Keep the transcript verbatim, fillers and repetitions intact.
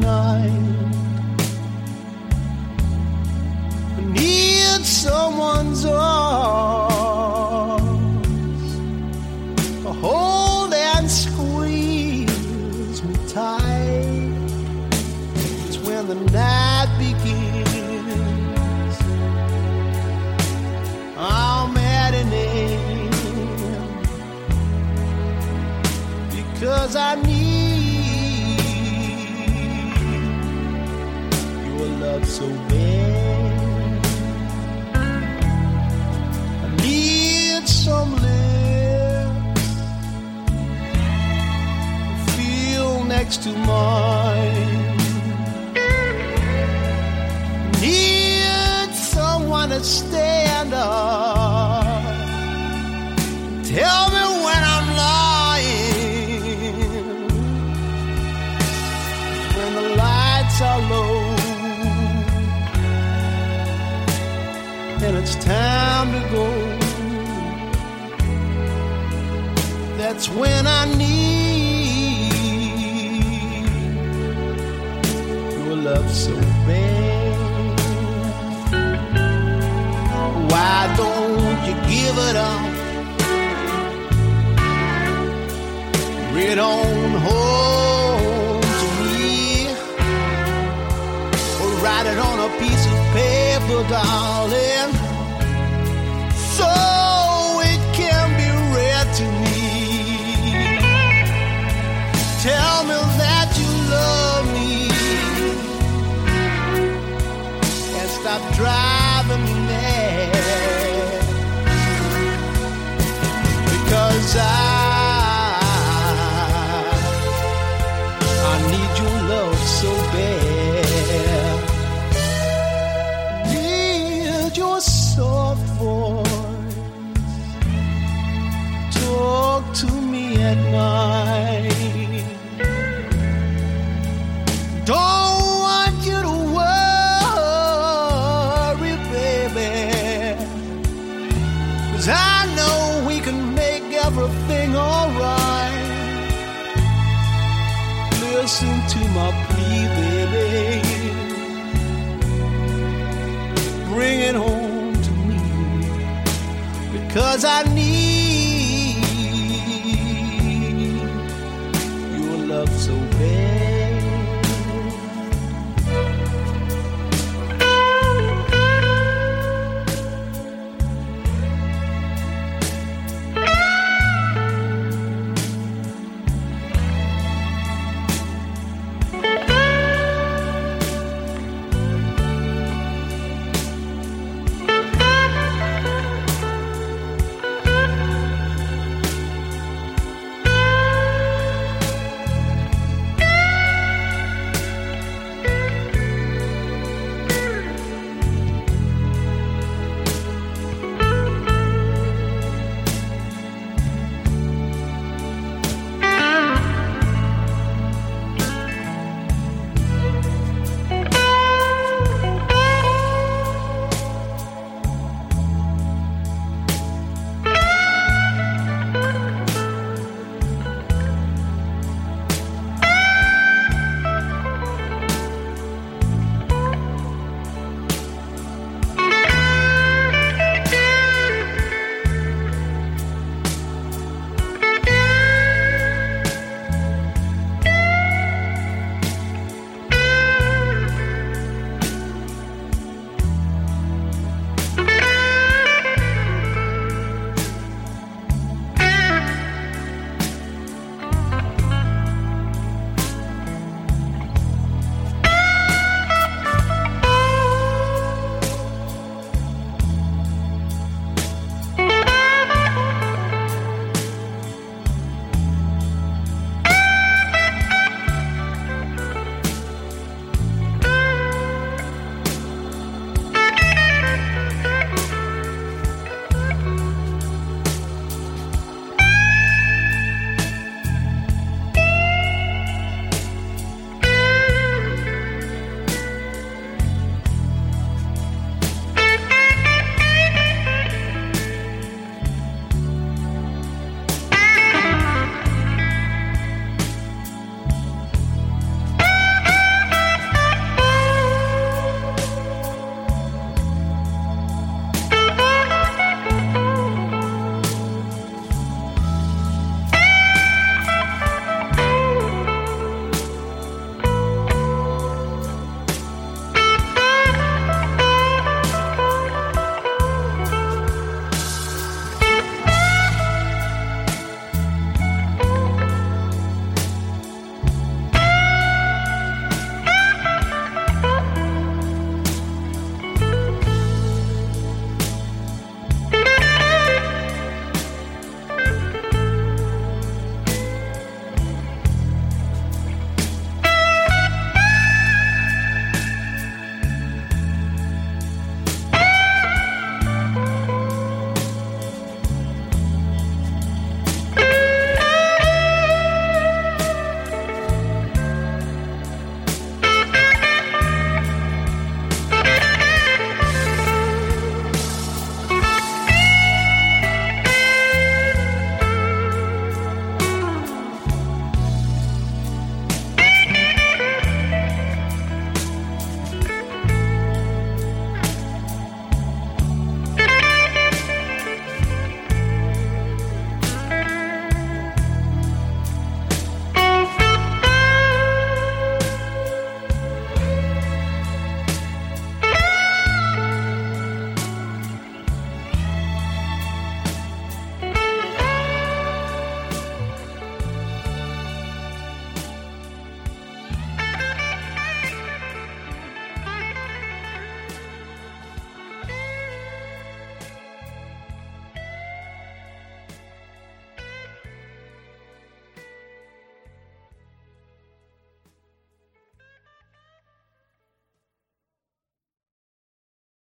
night. I need someone's arms to hold and squeeze me tight. It's when the night begins, I'm at an end, because I need your love so bad. I need some lips to feel next to mine. Need someone to stand up, tell me when I'm lying, when the lights are low and it's time to go. That's when I need your love so bad. Why don't you give it up? Read on home to me, or write it on a piece of paper, darling, so it can be read to me. Tell me that you love me and stop driving me mad, because I I need your love so bad. Need your soft voice, talk to me at night. Don't want you to worry, baby, 'cause I know we can make everything alright. Listen to my plea, baby, bring it home to me, because I need